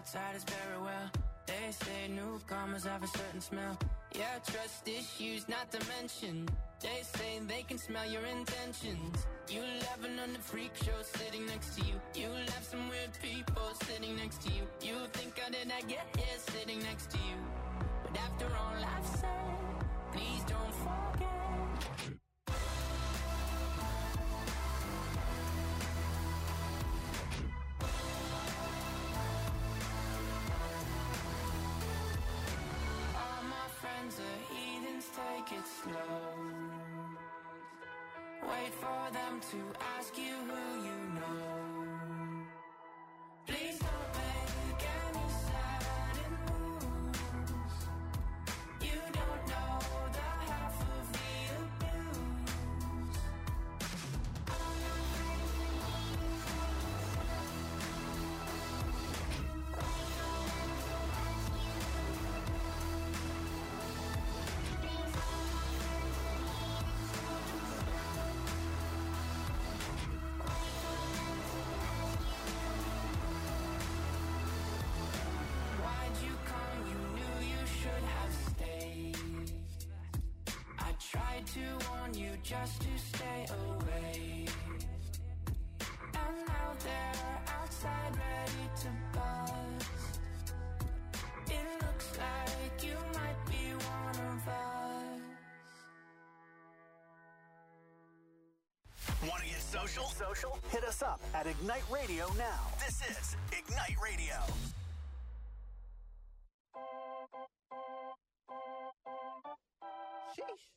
outside is very well. They say newcomers have a certain smell. Yeah, trust issues not to mention. They say they can smell your intentions. You laughing on the freak show sitting next to you. You laugh some weird people sitting next to you. You think how did I get here sitting next to you? But after all I've said, please don't forget. Friends are heathens, take it slow. Wait for them to ask you who you know. Please don't make any sudden moves. You don't know the half of the abuse. To warn you just to stay away. And now they're outside ready to bust. It looks like you might be one of us. Want to get social? Hit us up at Ignite Radio now. This is Ignite Radio. Sheesh.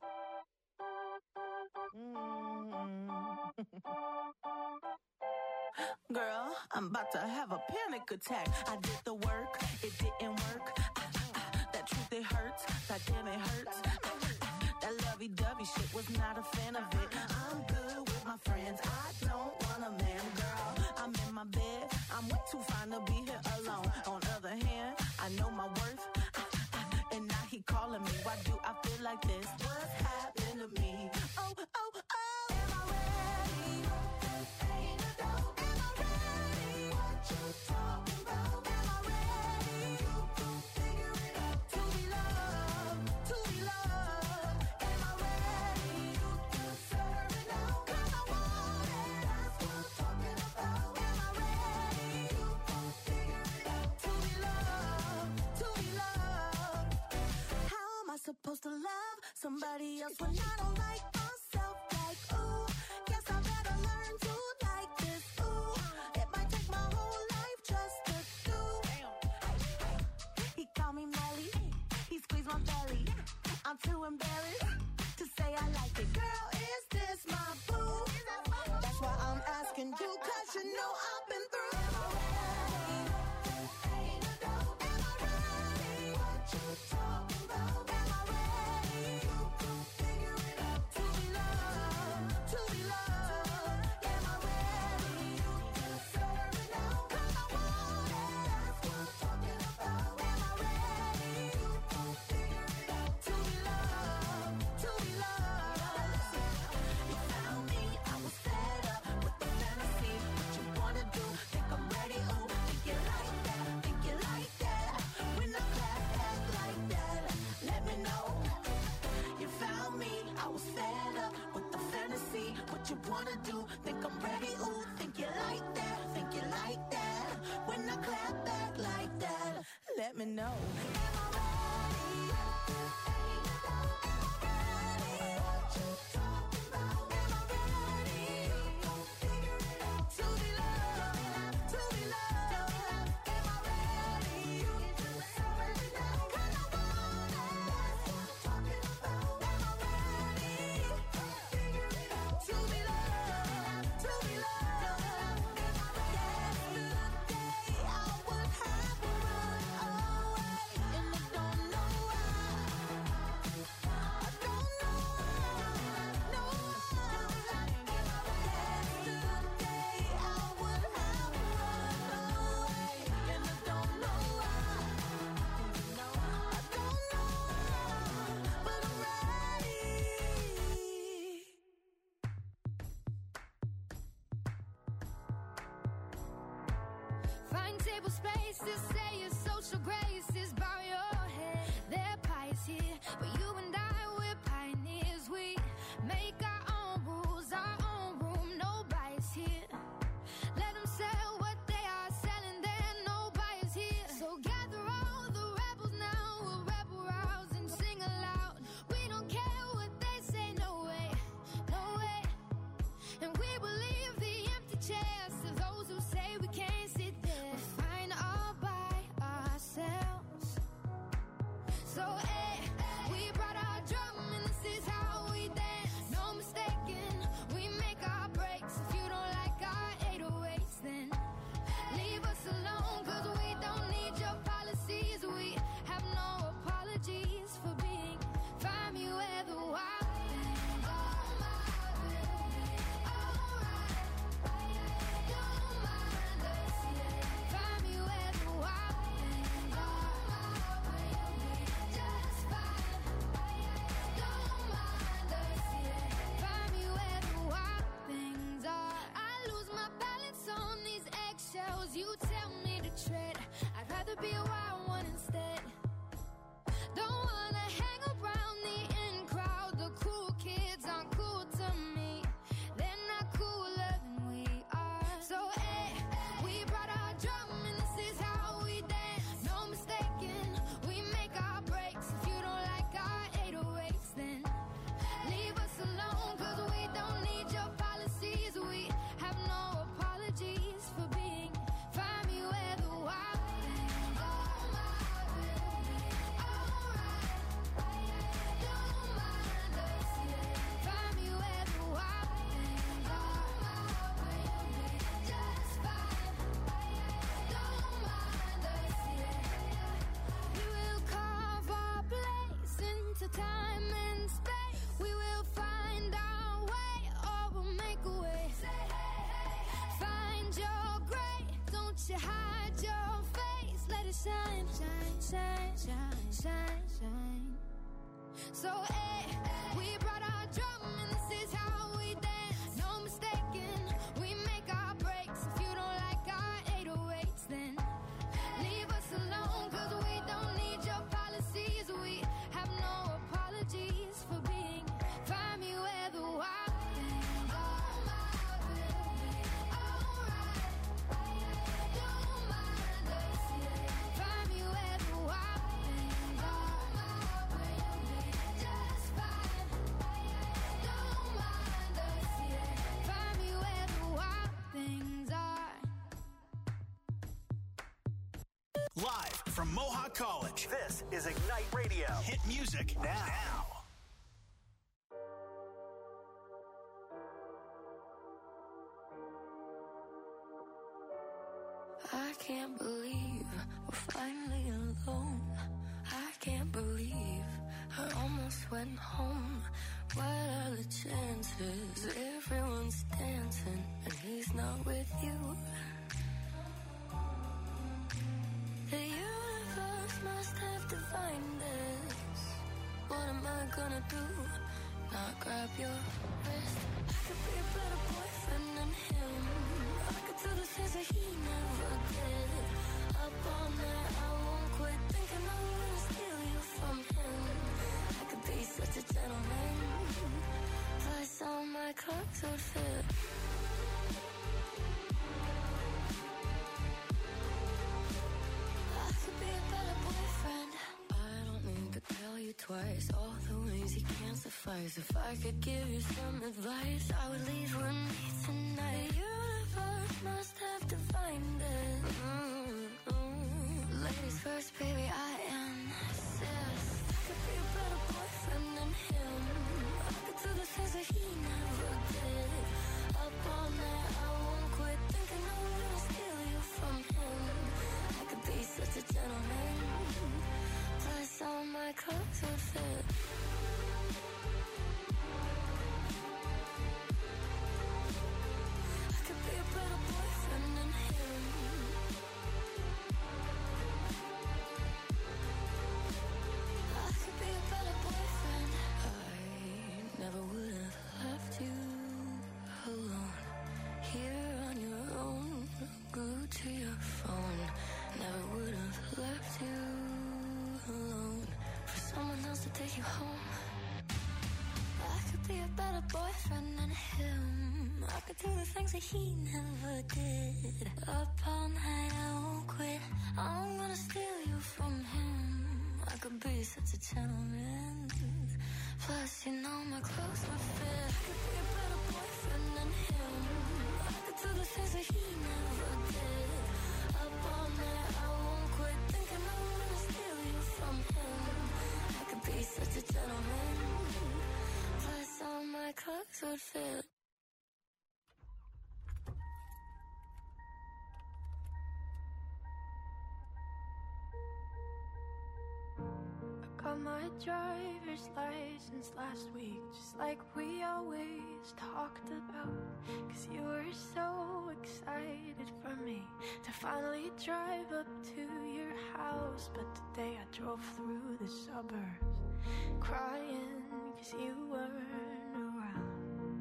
Girl, I'm about to have a panic attack. I did the work, it didn't work. That truth, it hurts. That damn, it hurts. That lovey-dovey shit, was not a fan of it. I'm good with my friends. I don't want a man, girl. I'm in my bed. I'm way too fine to be here alone. On the other hand, I know my worth. And now he calling me. Why do I feel like this? What's happened to me? Oh, oh, oh. Am I ready? Ain't a dope. Am I ready? What you talking about? Am I ready? You gon' figure it out. To be loved, to be loved. Am I ready? You deserve it now. 'Cause I want it. That's what I'm talking about. Am I ready? You gon' figure it out. To be loved, to be loved. How am I supposed to love somebody else when I don't like myself? Like, ooh, guess I better learn to like this. Ooh, it might take my whole life just to do. He called me Melly, he squeezed my belly. I'm too embarrassed to say I like it. Girl, is this my boo? That's why I'm asking you, 'cause you know I've been through. Am I ready? Ain't a dope. Am I ready? What you talking about? Am I ready? You gon' figure it out. To be loved, to be loved. Am I ready? You deserve it now. 'Cause I want it. That's what I'm talking about. Am I ready? You gon' figure it out. To be loved, to be loved. You found me, I was fed up with the fantasy. What you wanna do? Think I'm ready? Oh, think you like that? Think you like that? When the clap act like that, let me know. You found me, I was fed up with the fantasy. What you wanna do? Think I'm ready? Ooh, think you like that? Think you like that? When I clap back like that, let me know. Am I ready? Ain't a doubt. Am I ready? What you talking about? Am I ready? You gon' figure it out. To be loved, to be loved. Am I ready? You deserve it now. 'Cause I want it. That's what I'm talking about. Am I ready? You gon' figure it out. To be loved, Find table spaces, say your social graces, bow your head. They're pious here, but you and I, we're pioneers. We make our own rules, our own room, no bias here. Let them sell what they are selling there, no bias here. So gather all the rebels now, we'll rebel rouse and sing aloud. We don't care what they say, no way, no way. And we will leave the empty chairs to those who say we can't sit there. We're fine all by ourselves. So we brought our drum and this is how we dance. No mistaking, we make our breaks. If you don't like our 808s, then leave us alone, cause we don't need your policies. We have no apologies for being find me where the wild things are. Don't mind us, yeah. Find me where the wild things are. Just fine. Don't mind us, yeah. Find me where the wild things are. I lose my balance on these eggshells. You tell me to tread. I'd rather be a wild one instead. Don't wanna hang around the in crowd. The cool kids aren't cool to me. They're not cooler than we are. So we brought our drum and this is how we dance. No mistaking, we make our breaks. If you don't like our 808s, then leave us alone, cause we don't need your policies. We have no apologies for being find me where the wild things are. Don't mind us, yeah. Find me where the wild things are. Just fine. Don't mind us, yeah. We will carve our place into time and space. We will find our way or we'll make a way. Find your gray, don't you hide your face. Let it shine, shine, shine, shine, shine, shine. So we brought our drum and this is how we dance. No mistaking, we make our breaks. If you don't like our 808s, then leave us alone, cause we don't need your policies. We have no apologies for being find me where the wild things are. Don't mind us, yeah. Find me where the wild things are. Just fine. Don't mind us, yeah. Find me where the wild things are. Live from Mohawk College, this is Ignite Radio. Hit music now. I can't believe we're finally alone. I can't believe I almost went home. What are the chances? Everyone's dancing and he's not with you. The universe must have divined this. What am I gonna do? Not grab your wrist. I could be a better boyfriend than him. I could do the things that he never did. Up all night, I won't quit thinking I'm gonna steal you from him. I could be such a gentleman. Plus all my clothes would fit. I could be a better boyfriend. I don't need to tell you twice all the ways he can't suffice. If I could give you some advice, I would leave with me tonight. The universe must have divined it. Ladies first, baby, I insist. I could be a better boyfriend than him. I could do the things that he never did. Up all night, I won't quit thinking I'm gonna steal you from him. I could be such a gentleman. Plus all my clothes would fit. I could be a better boyfriend than him. I could be a better boyfriend. I never would have left you alone. Here on your own, glued to your phone. to take you home. I could be a better boyfriend than him. I could do the things that he never did. Up all night, I won't quit. I'm gonna steal you from him. I could be such a gentleman. Plus, you know my clothes would fit. I could be a better boyfriend than him. I could do the things that he never did. Up all night, I won't quit. Thinking I'm gonna steal you from him. I could be such a gentleman. Plus, all my clothes would fit. Got my driver's license last week, just like we always talked about. Cause you were so excited for me to finally drive up to your house. But today I drove through the suburbs crying cause you weren't around.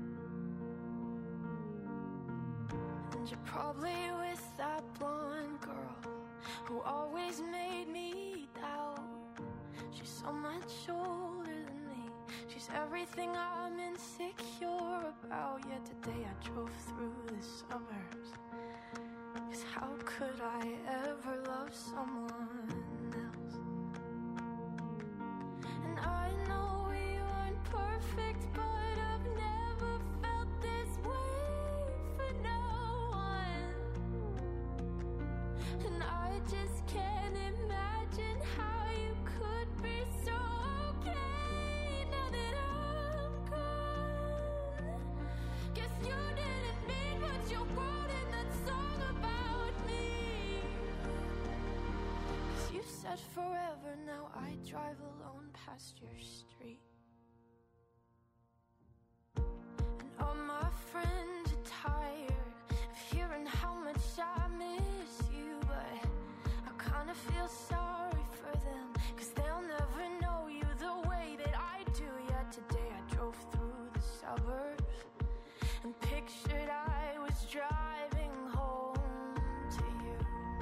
And you're probably with that blonde girl who always made me doubt. She's so much older than me. She's everything I'm insecure about. Yet today I drove through the suburbs. Cause how could I ever love someone else? And I know we weren't perfect, but I've never felt this way for no one. And I just can't imagine how you could be so okay now that I'm gone. Guess you didn't mean what you wrote in that song about me. Cause you said forever, now I drive alone past your street. And all my friends are tired of hearing how much I miss you. But I kinda feel sorry for them, cause they'll never know you the way that I do. Yet today I drove through the suburbs and pictured I was driving home to you.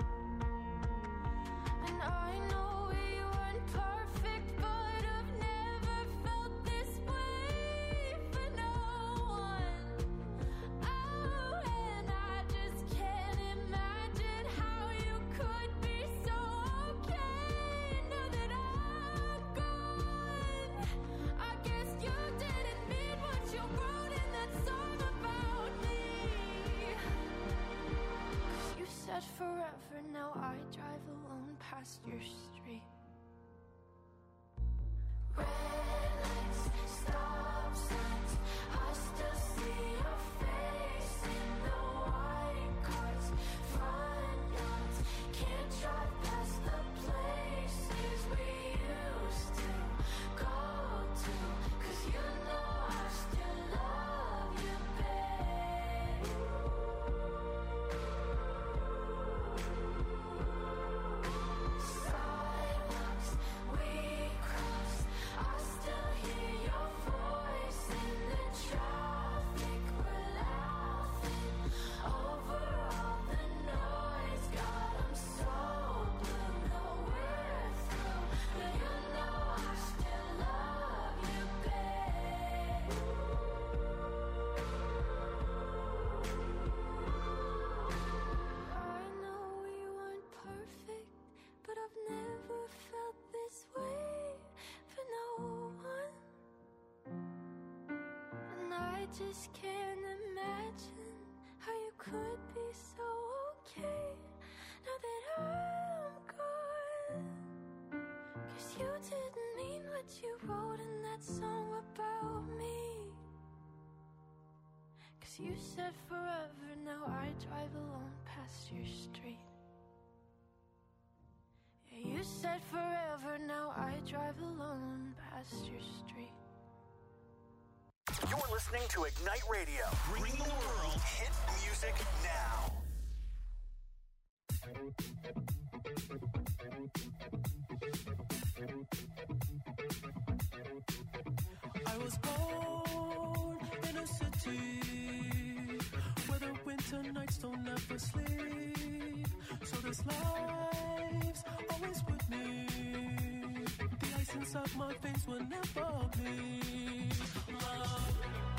And I know we weren't perfect, but I've never felt this way for no one. Oh, and I just can't imagine how you could be so okay now that I'm gone. I guess you didn't mean what you wrote in that song about me. Cause you said forever, now I drive alone past your street. Red lights, stop signs, I still see your face in the white cars, front yards. Can't drive past the places we used to go to. Cause you know I still love you, babe. Sidewalks we crossed, I still hear your voice in the traffic. We're laughing over all the noise. God, I'm so blue, no we're through. But you know I still love you, babe. I know we weren't perfect, but I've never felt this way for no one. And I just can't imagine how you could be so okay now that I'm gone. Cause you didn't mean what you wrote in that song about me. Cause you said forever, now I drive alone past your street. Yeah, you said forever, now I drive alone past your street. You're listening to Ignite Radio. Bringing the world hit music now. I was born in a city where the winter nights don't ever sleep. So this life's always with me. The ice inside my veins will never bleed. Love.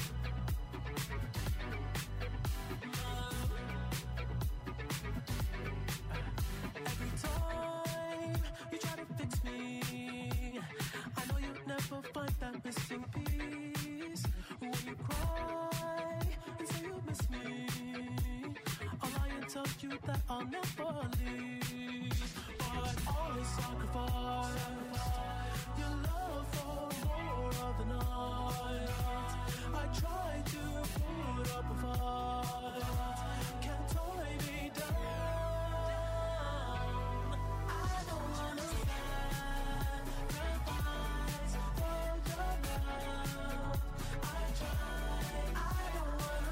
Every time you try to fix me, I know you'll never find that missing piece. When you cry and say you miss me, I'll lie and tell you that I'll never leave. But always sacrifice your love for more of the night. I try to put up a fight, can't tie me down. I don't wanna sacrifice for your love. I try, I don't wanna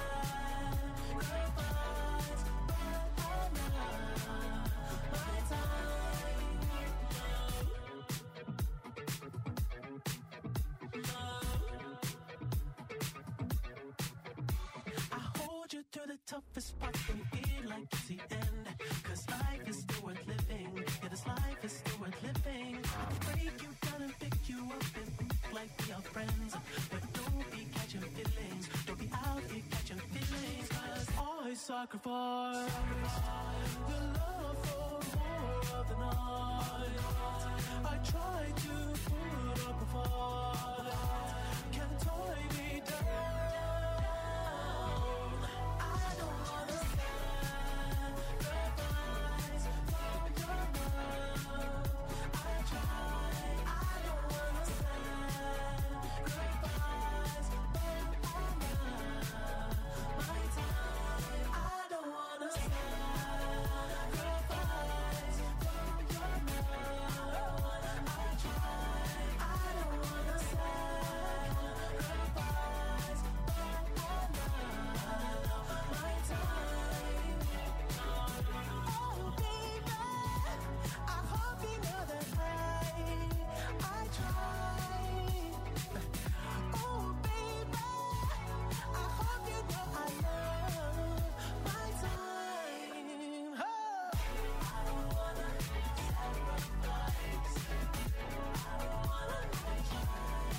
sacrifice, but I'm not my time. I hold you through the toughest parts when you feel like it's the end. Cause life is still worth living. Yeah, this life is still worth living. I can break you down and pick you up and like we are friends. But don't be catching feelings. Don't be out here catching feelings. Cause I sacrifice your love for more of the night. I try to put up a fight, can't tie me down. I don't wanna sacrifice for your love. I try, I don't wanna sacrifice, but I'm not my time. I don't wanna sacrifice for your love. I try, I don't wanna sacrifice, but I'm not my time. Oh baby, I hope you know that I try. Oh baby, I hope you know I love my time. Oh. I don't wanna sacrifice. I don't wanna try.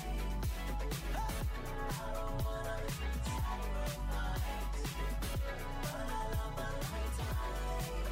I don't wanna sacrifice, but I love my time.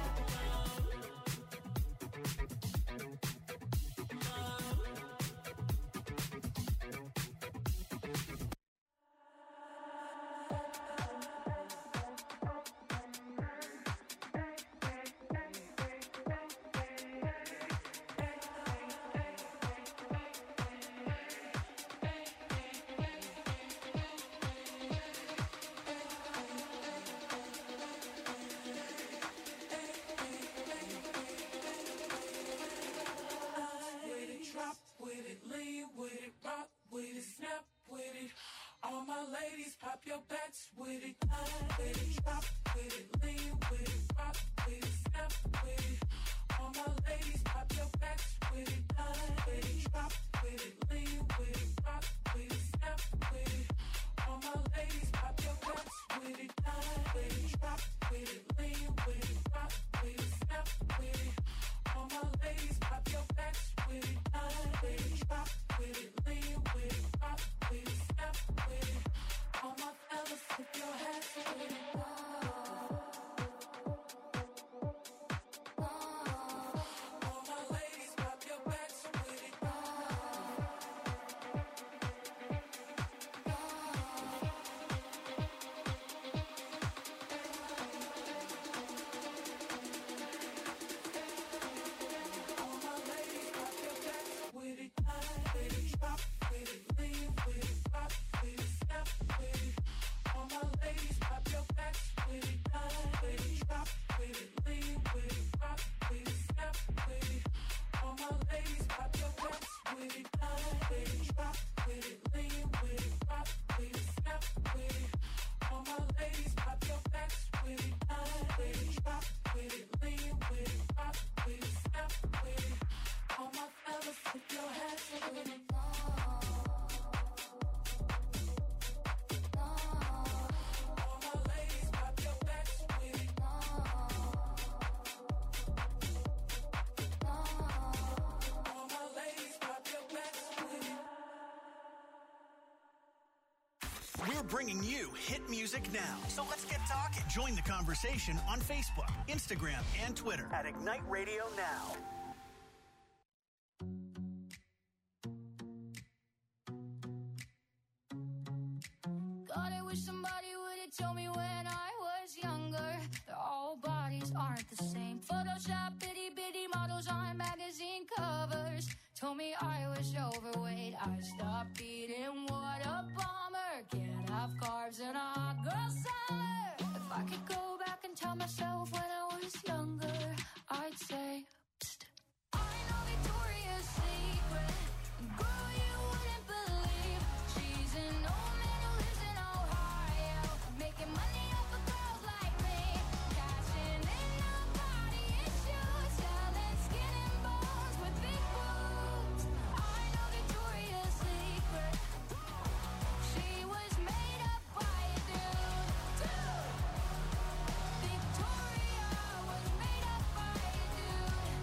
With it, drop with it, lean with it, rock with it, snap with it. All my ladies, pop your backs with it. With it, drop with it, lean with it, rock with it, snap with it. All my ladies, pop your backs with it. With it, drop with it, lean with it, rock with it, snap with it. All my ladies, pop your backs with it. With it, drop with it, lean with it, rock with it, snap with it. All my ladies, pop your backs with it. With it, drop with it, lean with it, rock with it, snap with it. All my fellas, put your hands with it. All my ladies, pop your backs with it. We're bringing you hit music now. So let's get talking. Join the conversation on Facebook, Instagram, and Twitter at Ignite Radio Now. God, I wish somebody would have told me when I was younger that all bodies aren't the same. Photoshop itty bitty models on magazine covers told me I was overweight. I stopped eating, what a bummer. Can't have carbs in a hot girl summer. If I could go back and tell myself when I was younger, I'd say, psst. I know Victoria's Secret, girl, you wouldn't believe. She's an old man who lives in Ohio, making money off of girls like me, cashing in on body issues, selling skin and bones with big boobs. I know Victoria's Secret. She was made up by a dude. Victoria was made up by a dude.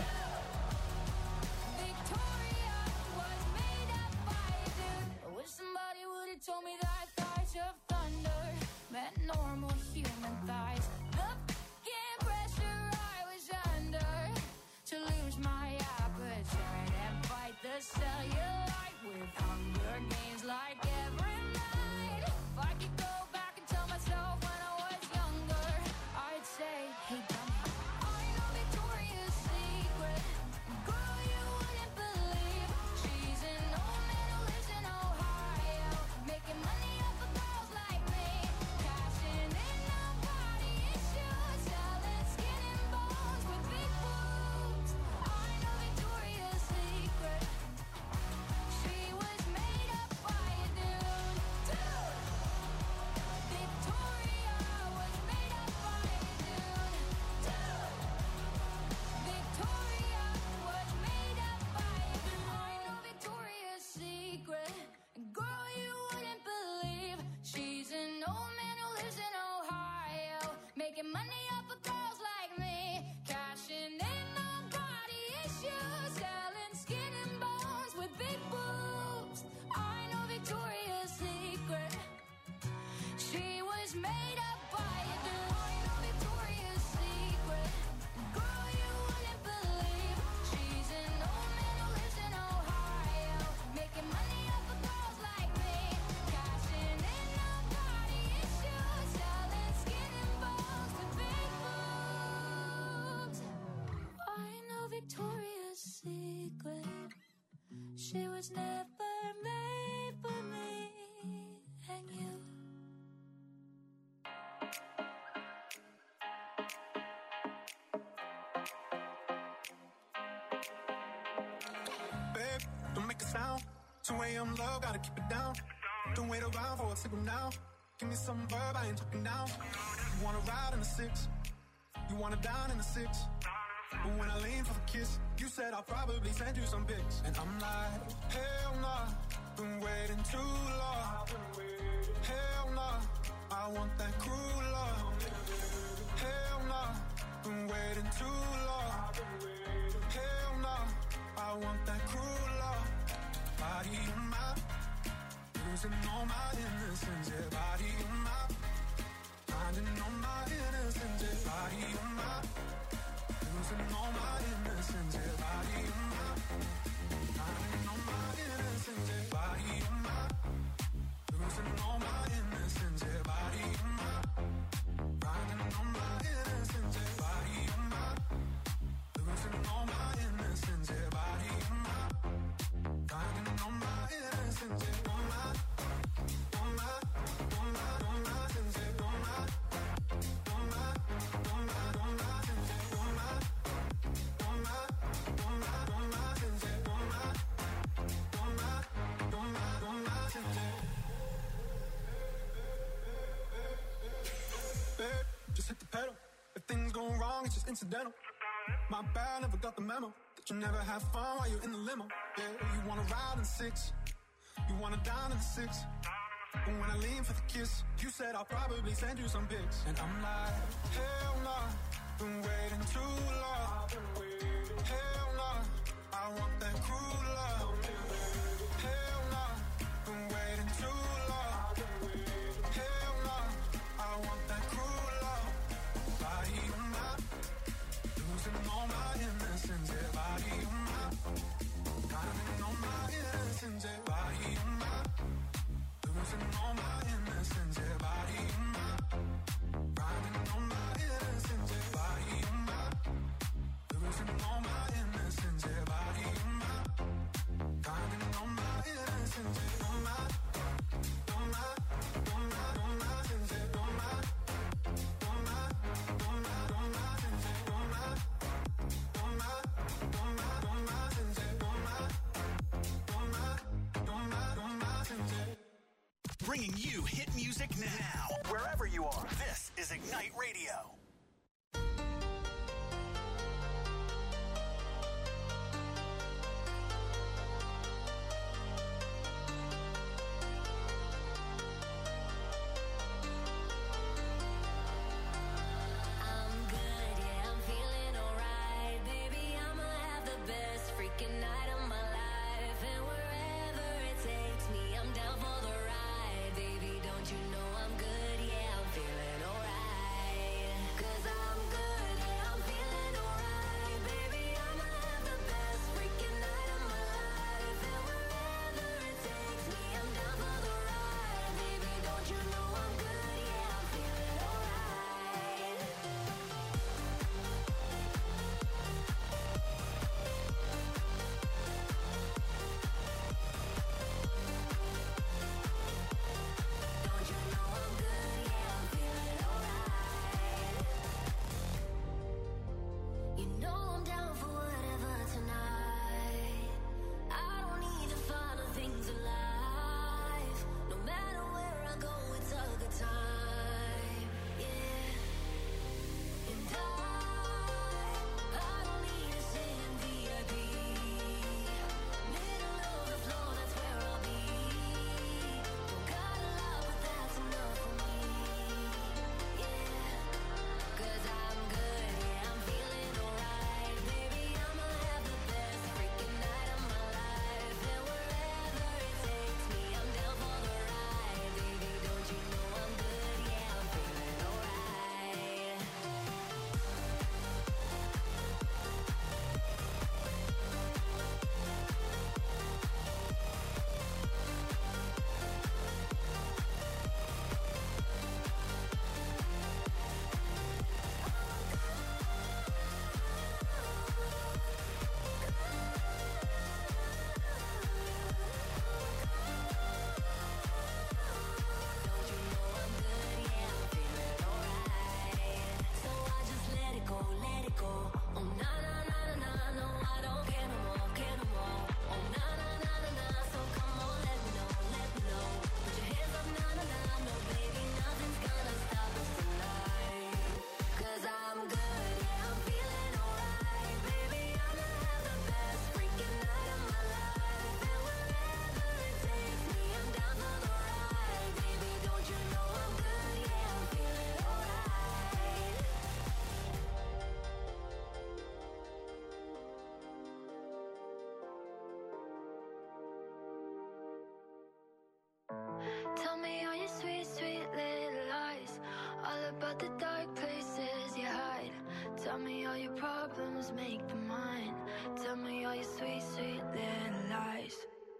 Victoria was made up by a dude. I wish somebody would have told me that thighs of thunder meant normal human thighs. The f***ing pressure I was under to lose my appetite and fight the cellulite with Hunger Games like every night. If I could go back and tell myself when I was younger, I'd say, hey dummy, I know Victoria's Secret, girl, you wouldn't believe. She's an old man who lives in Ohio, making money off of girls like me, cashing in on body issues, selling skin and bones with big boobs. I know Victoria's Secret. She was made up by a dude. Victoria was made up by a dude. Victoria was made up by a dude. I know Victoria's Secret. Girl, you wouldn't believe. She's an old man who lives in Ohio, making money off of girls like me, cashing in on body issues, selling skin and bones with big boobs. I know Victoria's Secret. She was made up by a dude. I know Victoria's Secret. Girl, you wouldn't believe. She's an old man who lives in Ohio, making money off of girls like me, cashing in on body issues, selling skin and bones with big boobs. I know Victoria's Secret. She was never made for me and you. Babe, don't make a sound. 2 a.m. love, gotta keep it down. Don't wait around for a signal now. Give me some verb, I ain't talking down. You wanna ride in the 6, you wanna dine in the 6. But when I lean for the kiss, you said I'll probably send you some pics. And I'm like, hell nah, been waiting too long. Hell nah, I want that cruel love. Hell nah, been waiting too long. Hell nah, I want that cruel love. Body on my, losing all my innocence. Yeah, body on my, finding all my innocence. Yeah, body on my, losing all my innocence. Yeah, body on my, finding all my innocence. Yeah, body on my, losing all my innocence. Yeah, body on my, finding all my innocence. Yeah, body on my, losing all my innocence. Yeah, body on my, finding all my innocence. Yeah, on my, on my, on my, on my innocence. Yeah, on my, on my, on my, on my innocence. Yeah, on my, on my, on my, on my innocence. Yeah, on my, on my, on my, on my innocence. Babe, just hit the pedal. If things go wrong, it's just incidental. My bad, never got the memo that you never have fun while you're in the limo. Yeah, you wanna ride in the 6, you wanna dine in the 6. But when I lean for the kiss, you said I'll probably send you some pics. And I'm like, hell nah, been waiting too long. Hell nah, I want that cruel love. Hell nah, been waiting too long. Hell no, I want that cruel love. Body on my, losing all my innocence. Yeah, body on my, diamond on my innocence. Yeah, body on my, losing all my innocence. Yeah, body on my, diamond on my innocence. Yeah, body on my, losing all my innocence. Yeah, body on my, diamond on my innocence. Yeah, on my. Bringing you hit music now, wherever you are. This is Ignite Radio. Tell me all your sweet, sweet little lies, all about the dark places you hide. Tell me all your problems, make them mine. Tell me all your sweet, sweet little lies.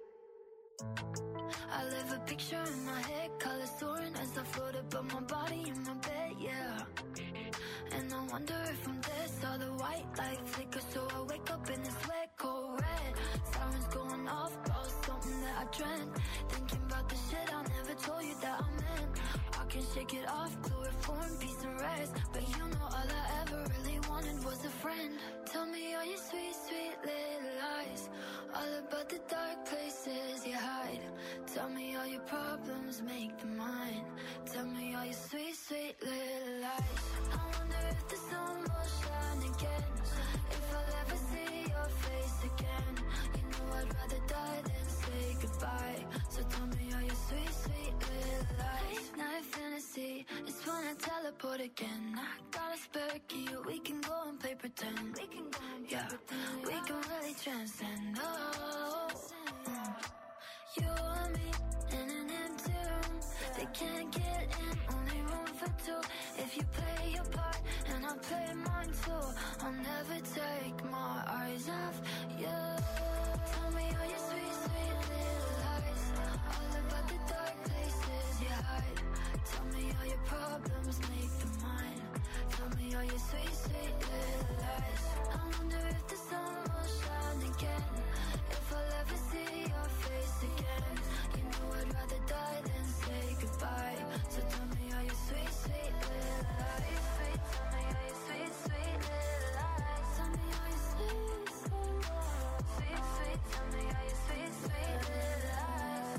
I live a picture in my head, colors soaring as I float above my body in my bed, yeah. And I wonder if I'm dead, saw the white light flicker, so I wake up in this wet, cold red. Sirens going off, about something that I dreamt. Thinking about the shit I never told you that I meant. I can shake it off, chloroform, peace and rest. But you know all I ever really wanted was a friend. Tell me all your sweet, sweet little lies, all about the dark places you hide. Tell me all your problems, make them mine. Tell me all your sweet, sweet little lies. I wonder if the sun will shine again, if I'll ever see your face again. You know I'd rather die than say goodbye. So tell me all your sweet, sweet little lies. Late night fantasy, it's when I teleport again. I got a spare key, we can go and play pretend. We can go and play pretend. We can really transcend. Oh, you and me in an empty room, They can't get in, only room for two. If you play your part and I play mine too, I'll never take my eyes off you. Tell me all your sweet, sweet little lies, all about the dark places you hide. Tell me all your problems, make them mine. Tell me all your sweet, sweet little lies. I wonder if the sun will shine again, if I'll ever see your face again. You know I'd rather die than say goodbye. So tell me all your sweet, sweet little lies. Sweet, tell me all your sweet, sweet little lies. Tell me all your sweet, sweet, sweet, sweet. Tell me all your sweet, sweet little lies.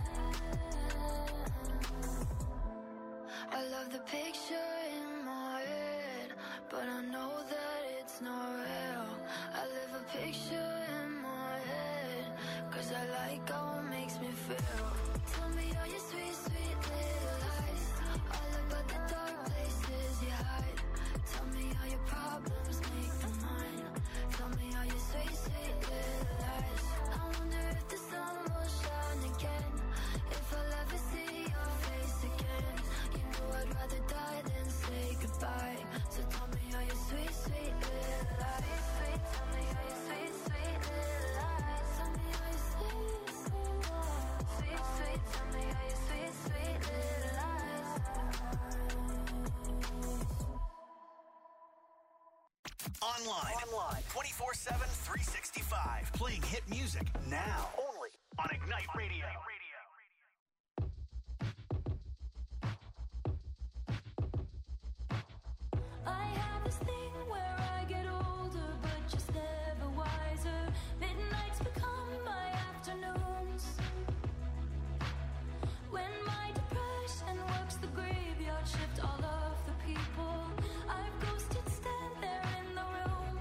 I love the picture in my head, but I know that it's not real. I live a picture in my head, 'cause I like how it makes me feel. Tell me all your sweet, sweet little lies, all about the dark places you hide. Tell me all your problems, make them mine. Tell me all your sweet, sweet little lies. I wonder if the sun will shine again, if I'll ever see your face again. You know I'd rather die than say goodbye. So tell me all your sweet, sweet little lies. Sweet, tell me all your sweet, sweet little lies. Tell me all your sweet, sweet, sweet, sweet. Tell me all your sweet, sweet little lies. Online. 24/7, 365. Playing hit music now. Only on Ignite Radio. I have this thing where I get older, but just never wiser. Midnights become my afternoons. When my depression works the graveyard shift, all of the people I've ghosted stand there in the room.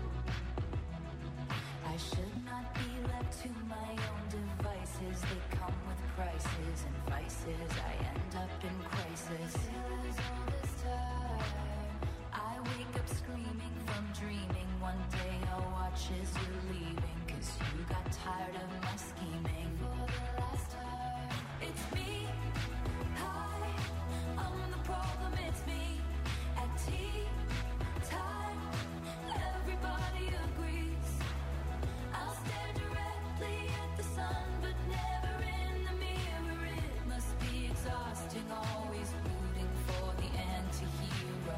I should not be left to my own devices. They come with prices and vices. I end up in crisis. Feels all this time. I wake up screaming from dreaming. One day I'll watch as you're leaving, 'cause you got tired of my scheming. For the last time, it's me. Hi, I'm the problem, it's me. At tea time, everybody agrees. I'll stare directly at the sun, but never in the mirror. It must be exhausting, always rooting for the anti-hero.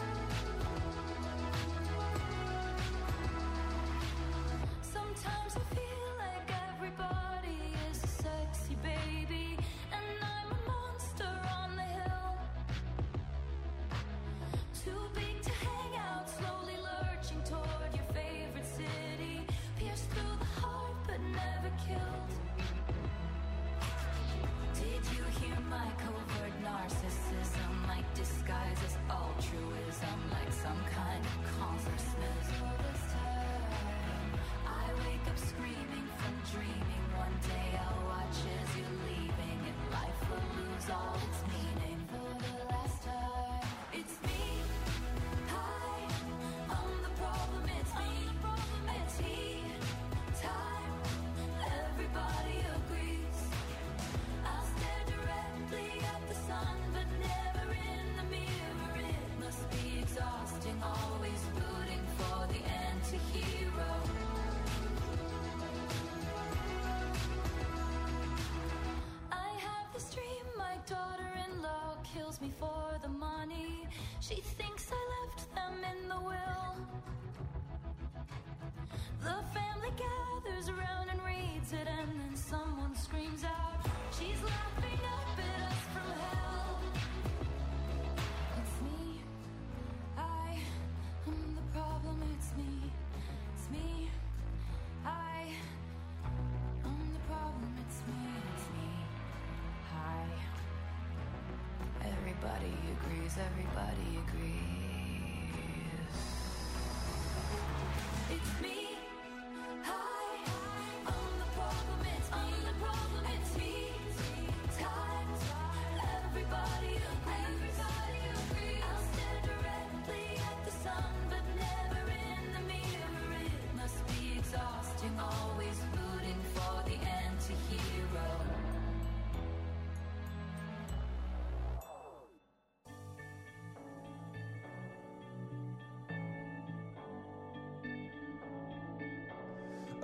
Sometimes I feel like everybody is a sexy baby, and I'm a monster on the hill. Too big to hang out, slowly lurching toward your favorite city. Pierced through the heart, but never killed. Did you hear my covert narcissism? Like disguise as altruism, like some kind of consciousness. All this time, I wake up screaming from dreaming. One day I'll watch as you're leaving, and life will lose all its meaning. For the last time, it's me. Hi, I'm the problem, it's me. At tea time, everybody agrees. I'll stare directly at the sun, but never in the mirror. It must be exhausting, always rooting for the anti-hero. I have this dream, my daughter-in-law kills me for the money. She thinks I left them in the will. The family gathers around and reads it, and then someone screams out, she's laughing up at us from hell. It's me. I'm the problem, it's me. It's me. I'm the problem, it's me. It's me. Hi. Everybody agrees, everybody agrees. It's me. Hi, I'm the problem, it's me. I'm the problem, it's me. Time, everybody agrees. I'll stare directly at the sun, but never in the mirror. It must be exhausting, always rooting for the anti-hero.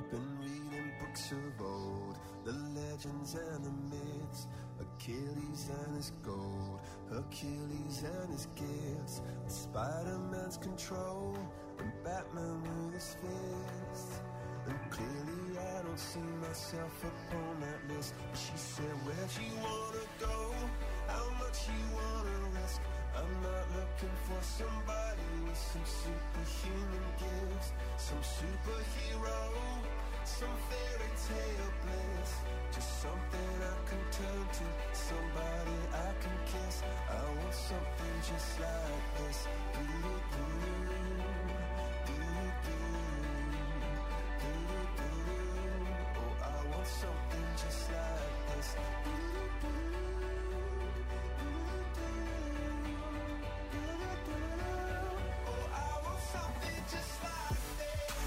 I've been reading books of old, the legends and the myths, Achilles and his gold, Hercules and his gifts, Spider-Man's control, and Batman with his fists. And clearly I don't see myself upon that list. But she said, where'd you wanna go? How much you wanna risk? I'm not looking for somebody with some superhuman gifts, some superhero, some fairy tale bliss. Just something I can turn to, somebody I can kiss. I want something just like this. Oh, I want something just like this. Oh, I want something just like this.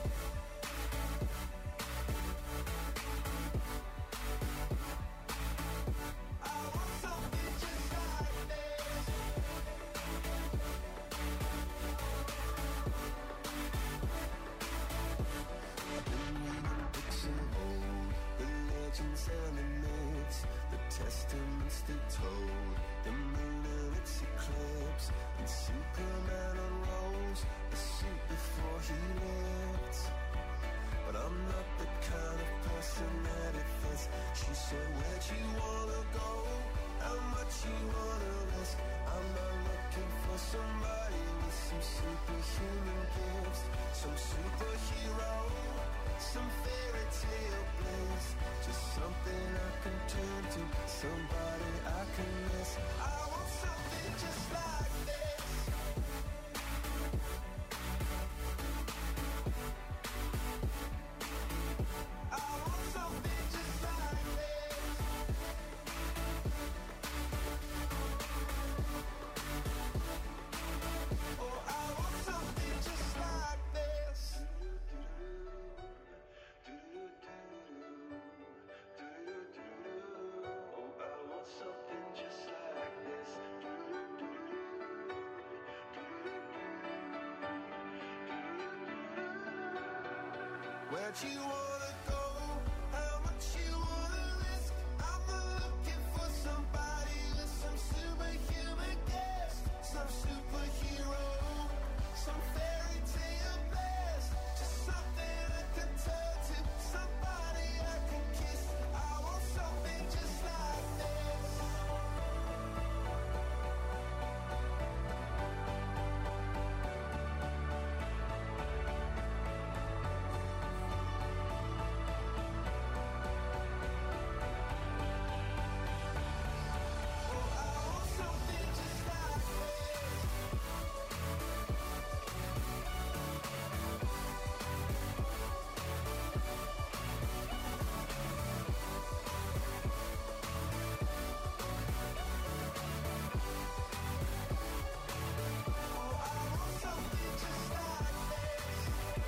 I want something just like this. I've been reading books of old, the legends and the myths, the testaments they told, the moon and its eclipse, and Superman unrolls the suit before he lived. But I'm not the kind of person that it fits. She said, where'd you wanna go? How much you wanna risk? I'm not looking for somebody with some superhuman gifts, some superhero, some fairy tale bliss. Just something I can turn to, somebody I can miss. I want something just like this. I want something just like this. Oh, I want something just like this. Oh, I want something just like this. Where'd you wanna go? How much you wanna risk? I'm not looking for somebody with some superhuman gifts, some superhero, some fairy tale bliss. Just something I can turn to, somebody I can kiss. I want something just like this. Oh, I want something just like this. Oh, I want something just like this.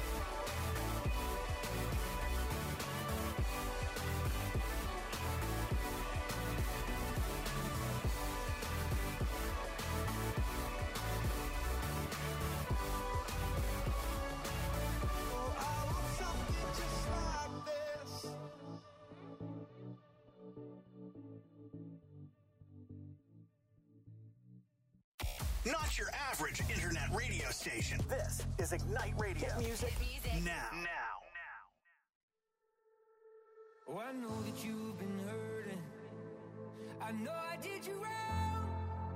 Oh, I want something just like this. Not your average internet radio station. This is Ignite Radio. Music now. Oh, I know that you've been hurting. I know I did you wrong.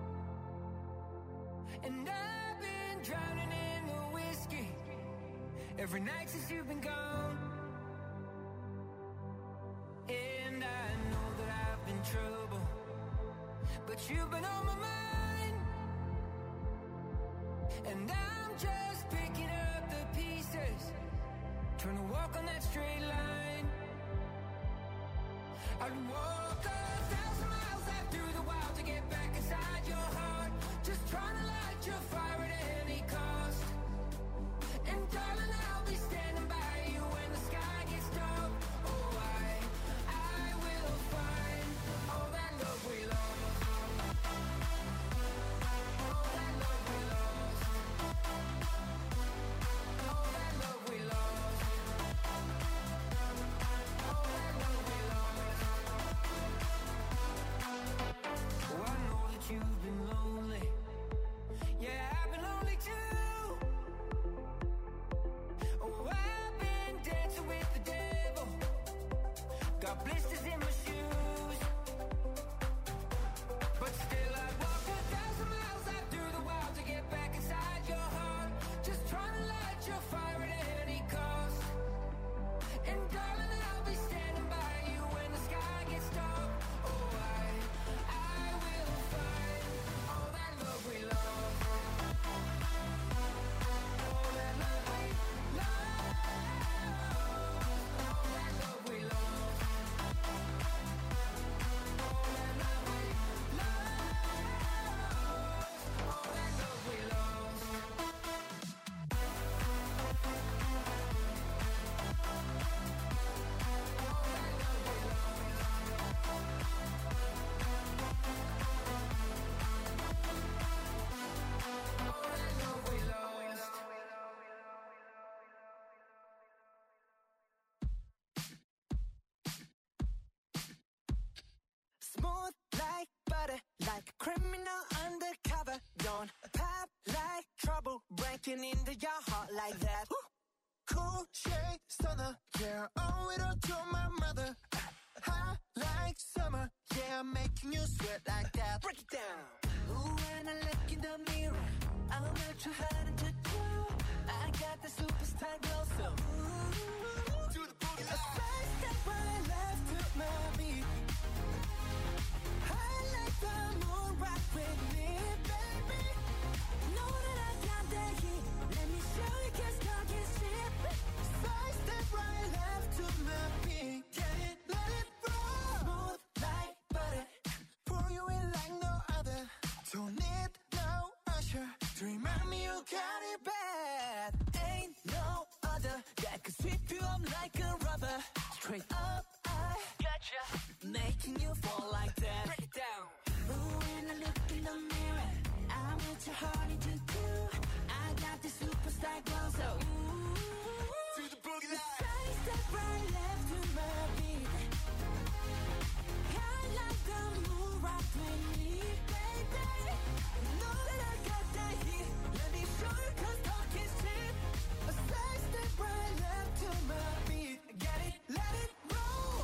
And I've been drowning in the whiskey every night since you've been gone. And I know that I've been trouble, but you've been on my mind. And I'm just picking up the pieces, trying to walk on that straight line. I'd walk 1,000 miles out through the wild to get back inside your heart, just trying to light your fire at any cost. And darling, I'll be standing by you when the sky gets dark. Oh, I will find all that love we lost. All that love we lost. All that love we lost. butter, like a criminal undercover. Don't pop like trouble, breaking into your heart like that. Cool shade stunner, yeah, owe it all to my mother. Hot like summer, yeah, I'm making you sweat like that. Break it down. Ooh, when I look in the mirror, I'm not too hard to do. I got the superstar glow, so ooh, To the boogie a side step right left to my beat. I like the moon rock with me, baby. Know that I got that heat. Let me show you, 'cause talk is cheap. Side step right left to my beat. Get it, let it roll. Smooth like butter. Pour you in like no other. Don't need no usher to remind me you got it bad. Ain't no other that could sweep you up like a rubber. Straight up, I gotcha, making you fall like that. Break it down. Ooh, when I look in the mirror, I'm what your heart to do. I got the superstar glow, so ooh, To the boogie line. side step right left to my beat. I like the moon rock with me, baby. Know that I got that heat. Let me show you, 'cause talk is cheap. A side step right left to my beat. Get it, let it roll.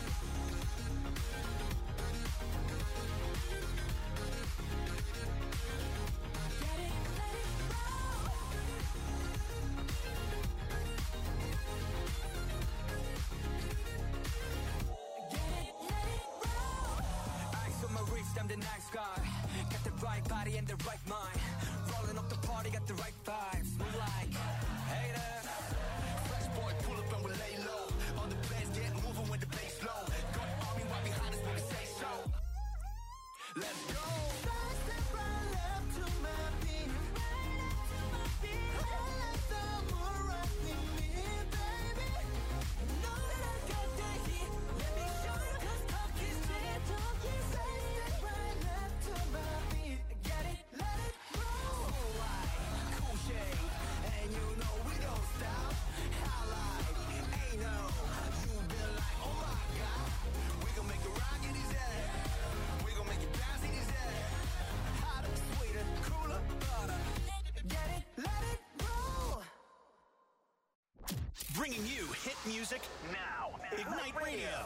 Get it, let it roll. Get it, let it roll. Eyes on my wrist, I'm the nice guy. Got the right body and the right mind. Rolling up the party, got the right vibes. Move like, hey there. Fresh boy, pull up and we lay low. All the players get moving when the bass low. Got army right behind us when we say so. Let's go. Side step right left to my beat. I like the moon rock with me, baby. Know that I got that heat. Let me show you, 'cause talk is cheap. Talk is Side step right left to my beat. Get it, let it roll. Cool shade, and you know we don't stop. Highlight, ain't no. You been like, oh my God. We gon' make it rock in his head. We gon' make it bounce in his head. Hotter, sweeter, cooler, butter. Get it, let it roll. Bringing you hit music now. Ignite Radio.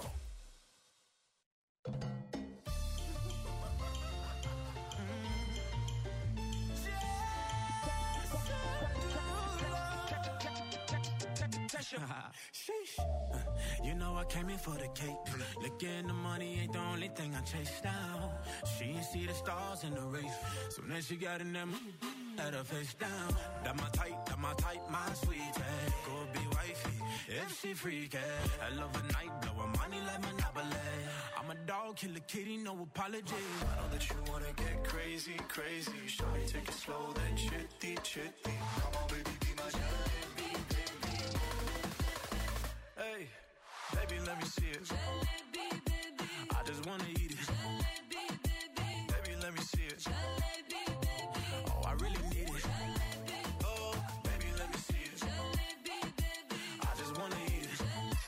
Sheesh. You know I came in for the cake. Looking the money ain't the only thing I chase down. She ain't see the stars in the race. So then she got in them, had her face down. That my type, my sweetie. Go be wifey, if she freaky. I love a night, blow her money like Monopoly. I'm a dog, kill a kitty, no apology. I know that you wanna get crazy, crazy. Shawty, take it slow, then chitty, chitty. Come on, baby, be my jalebi, baby. Hey, baby, let me see it. I just wanna eat it. Baby, let me see it. Oh, I really need it. Oh, baby, let me see it. I just wanna eat it.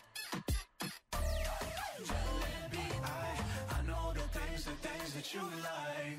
Jalebi, I know the things that you like.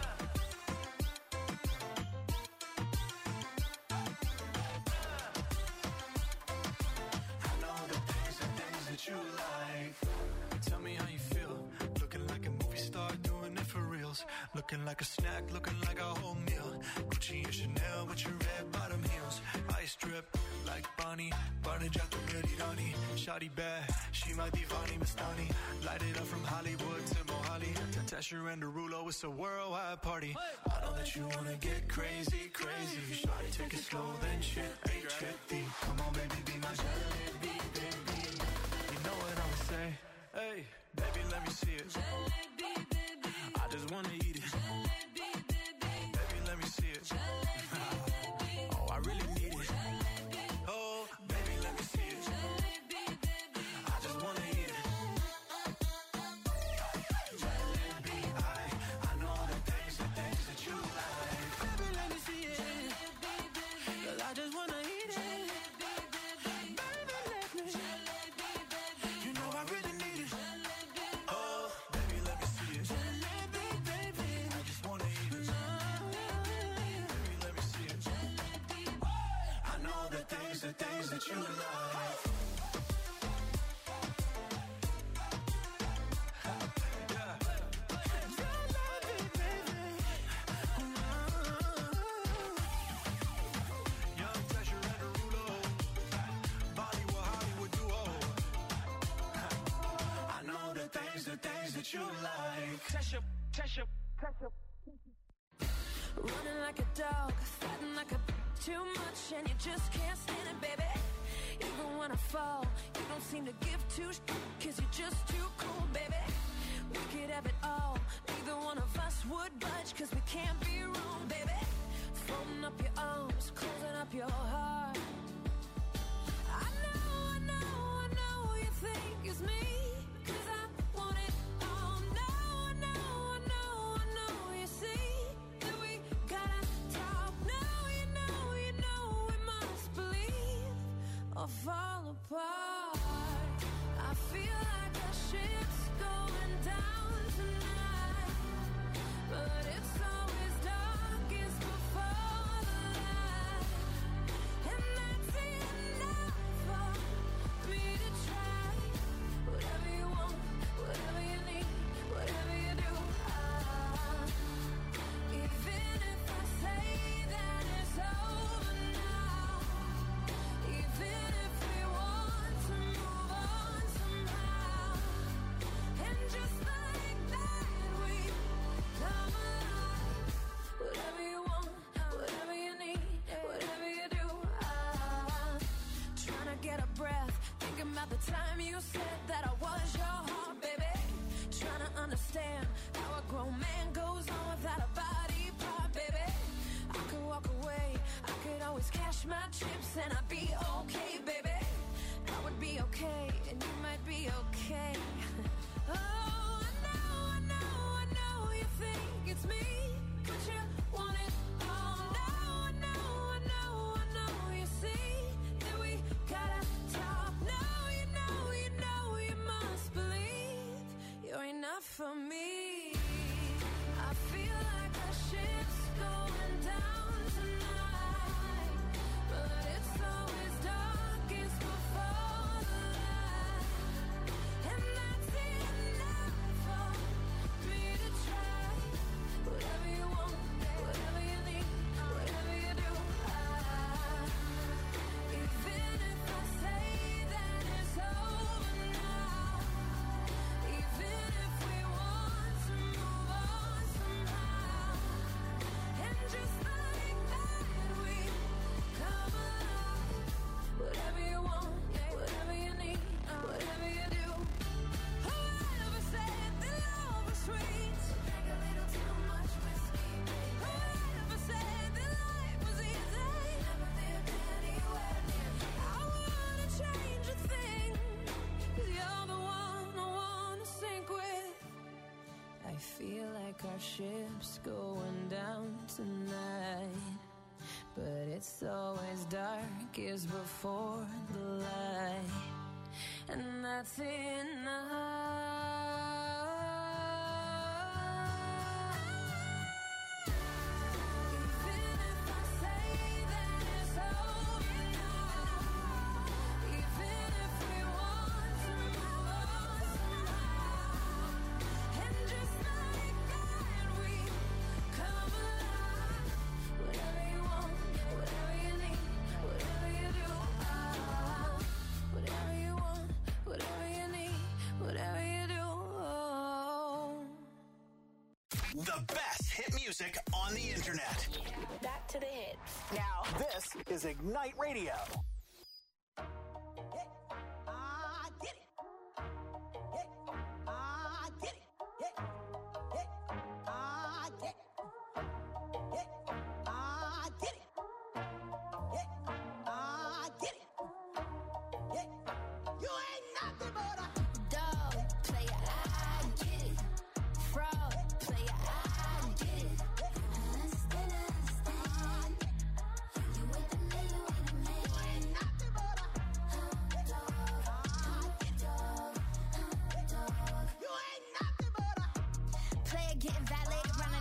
I know the things that you like. Tell me how you feel. Looking like a movie star, doing it for reals. Looking like a snack, looking like a whole meal. Gucci and Chanel with your red bottom heels. Ice drip like Bonnie, Barney Jack the Birdie. Shawty bad, she my divani Mastani. Light it up from Hollywood to Mohali. Tasha and Derulo, it's a worldwide party. I know that you wanna get crazy, crazy. Shawty, take it slow, then chitty, chitty. Come on, baby, be my jalebi, baby. You know what I'ma say? Hey, baby, let me see it. I just wanna eat it. Baby, let me see it. Oh, I really need it. Oh, baby, let me see it. I just wanna eat it. Jalebi, I know the things that you like. Baby, let me see it. 'Cause I just wanna eat it. Baby, let me. You know I really need it. Oh, baby, let me things that you like. You like. Running like a dog, fighting like a too much, and you just can't stand it, baby. Even when I fall, you don't seem to give two cause you're just too cool, baby. We could have it all, neither one of us would budge, cause we can't be wrong, baby. Folding up your arms, closing up your heart. I know you think it's me, cause I want it. Fall apart. I feel like our ship's going down tonight, but it's always darkest before the light, and that's enough for me to try. Whatever you want, whatever you need, whatever you do, even if I say that it's over now, even the time you said that I was your heart, baby. Trying to understand how a grown man goes on without a body part, baby. I could walk away, I could always cash my chips and I'd be okay, baby. I would be okay, and you might be okay. Oh, I know you think it's me, but you want it all. No, I know you see that we gotta talk. You're enough for me. I feel like our ship's going down tonight, but it's always darkest before the light, and that's enough for me to try. Whatever you want, whatever you need, whatever you do, even if I say that it's over now, even if we want to move on somehow, and just like that we come alive. Whatever you want, whatever you need, whatever you do. Whoever said that love was sweet? Drink a little too much whiskey, baby. Whoever said that life was easy? Never lived anywhere near me. I wanna change a thing, cause you're the one I wanna sink with. I feel like our ship's going down tonight, but it's always darkest before the light, and that's enough. Even if I say that it's over now, even if we want to move on somehow, and just like that we come alive. Whatever you want, whatever you need, whatever you do, whatever you want, whatever you need, whatever you do. The best hit music on the internet. Back to the hits. Now, this is Ignite Radio.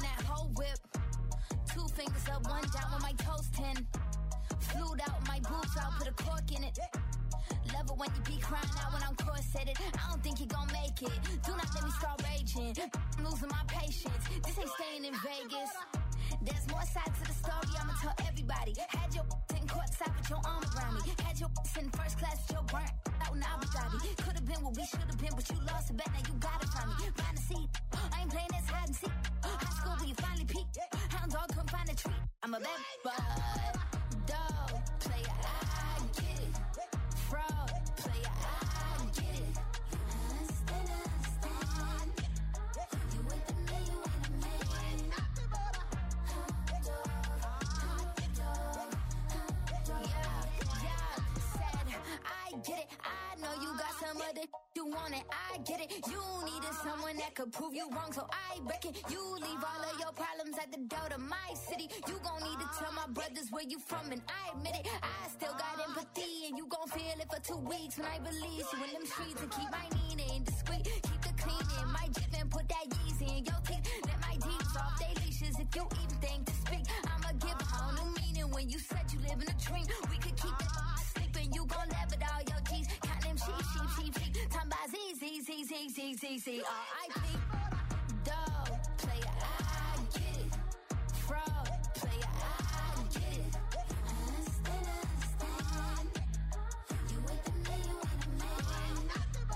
Fingers up, one down with my toes 10. Flued out my boots, straw, put a cork in it. Love it when you be crying out when I'm corseted. I don't think you gon' make it. Do not let me start raging. I'm losing my patience. This ain't staying in Vegas. There's more sides to the story, I'ma tell everybody. Had your sitting courtside with your arm around me. Had your sitting first class with your burnt out in Abu Dhabi. Could've been what we should've been, but you lost a bet, now you got it from me. Find a seat, I ain't playing this hide and seek. High school when you finally peaked. Hound dog couldn't find a treat. I'm a bad bud, dog, player, I get it. Fraud, player, I get it. You with the me, you with the me. Get it, I know you got some other you want it, I get it. You needed someone that could prove you wrong, so I reckon you leave all of your problems at the door to my city. You gon' need to tell my brothers where you from, and I admit it. I still got empathy, and you gon' feel it for 2 weeks when I release you in them streets and keep my meaning discreet. Keep the cleaning, my jip and put that Yeezy in your teeth. Let my deeds off they leashes if you even think to speak. I'ma give a whole new meaning when you said you live in a dream. We could keep it sleeping, you gon' laugh at all your G's. Count them sheep. Time by Z. R.I.P. Dog, player, I get it. Fraud, player, I get it. Understand. You with the me, you with the man.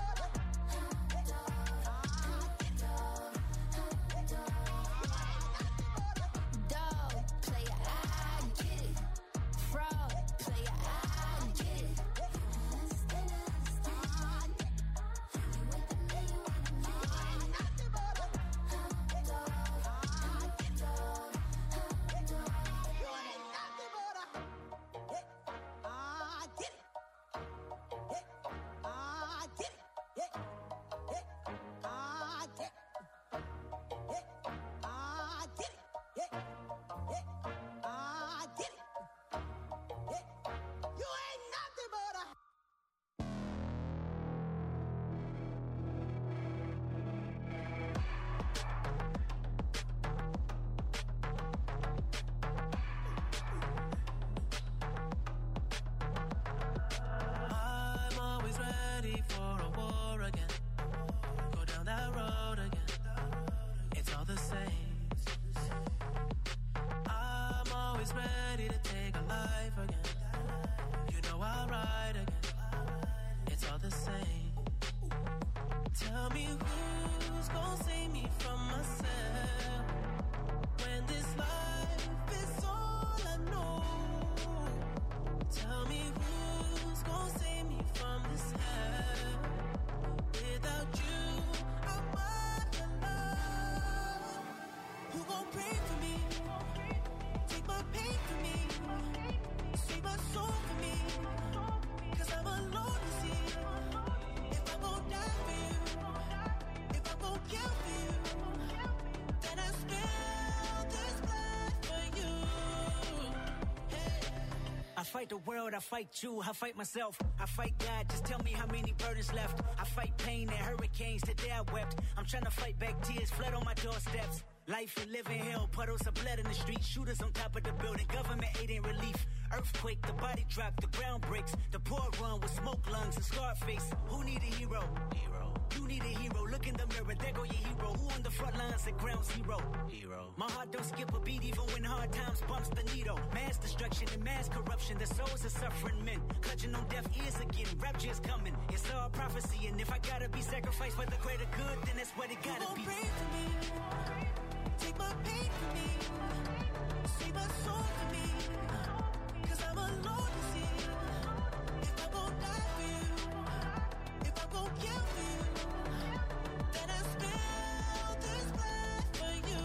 Dog, player, I get it. Fraud, player, I get it. I fight the world, I fight you, I fight myself, I fight God, just tell me how many burdens left. I fight pain and hurricanes, today I wept. I'm trying to fight back tears, flood on my doorsteps. Life and living hell, puddles of blood in the street, shooters on top of the building, government aid ain't relief. Earthquake, the body drop, the ground breaks. The poor run with smoke lungs and scarred face. Who need a hero? You need a hero. Look in the mirror, there go your hero. Who on the front lines at ground zero? My heart don't skip a beat even when hard times bumps the needle. Mass destruction and mass corruption. The souls of suffering men. Clutching on deaf ears again. Rapture's coming. It's all prophecy. And if I gotta be sacrificed for the greater good, then that's what it gotta be. Pray for me. Take my pain for me. Save my soul for me. Cause I'm alone to see. If I'm gon' die for you, if I'm gon' kill for you, then I spill this blood for you.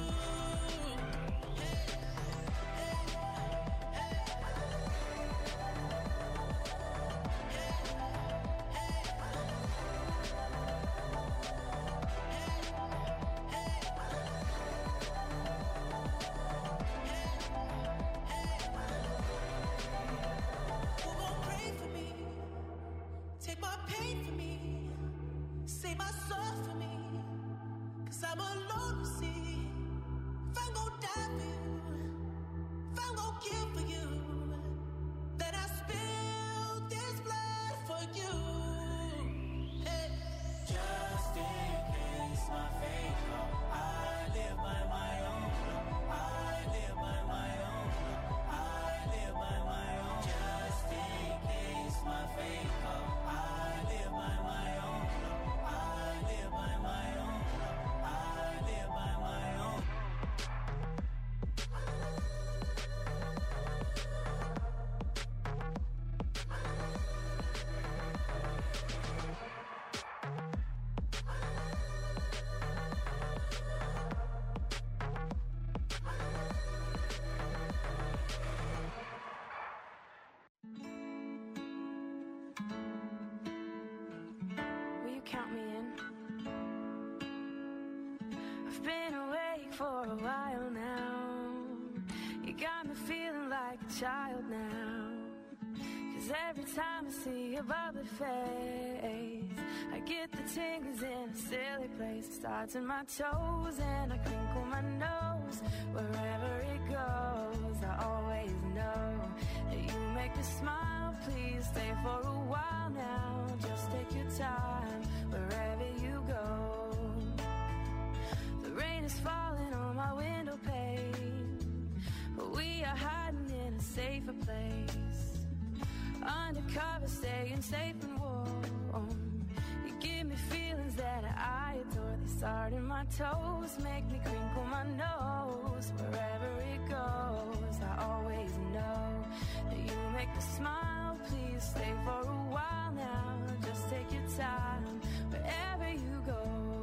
been awake for a while now. You got me feeling like a child now. 'Cause every time I see your bubbly face, I get the tingles in a silly place. It starts in my toes and I crinkle my nose. Wherever it goes, I always know that you make me smile. Please stay for a while now. Just take your time wherever you go. The rain is falling on my window pane, but we are hiding in a safer place. Undercover, staying safe and warm. You give me feelings that I adore. They start in my toes, make me crinkle my nose. Wherever it goes, I always know that you make me smile. Please stay for a while now. Just take your time wherever you go.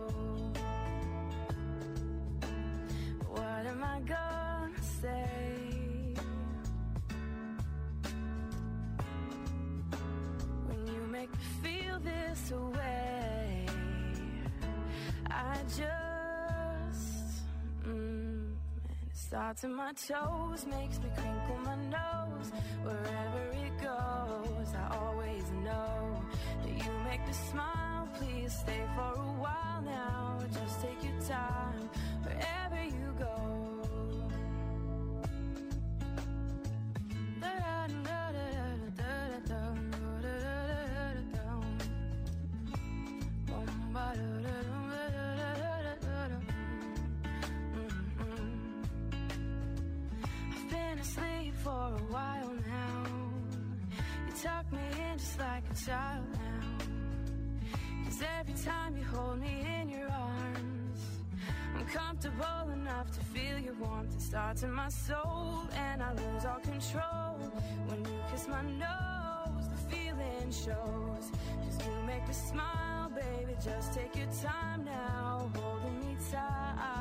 What am I gonna say? Make me feel this way. I just and it starts in my toes, makes me crinkle my nose. Wherever it goes, I always know that you make me smile. Please stay for a while now. Just take your time wherever you go. I've been asleep for a while now. You tuck me in just like a child now. 'Cause every time you hold me in your arms, I'm comfortable enough to feel your warmth. It starts in my soul and I lose all control. When you kiss my nose, the feeling shows. 'Cause you make me smile, baby, just take your time now, holding me tight.